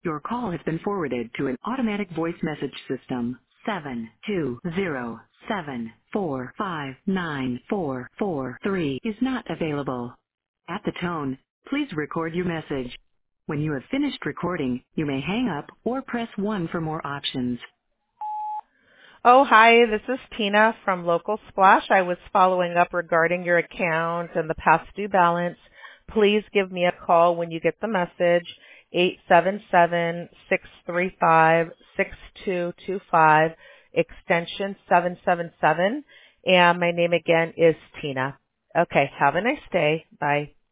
Your call has been forwarded to an automatic voice message system. 72074594443 is not available. At the tone, please record your message. When you have finished recording, you may hang up or press 1 for more options. Oh, hi, this is Tina from Local Splash. I was following up regarding your account and the past due balance. Please give me a call when you get the message, 877-635-6225, extension 777, and my name again is Tina. Okay, have a nice day. Bye.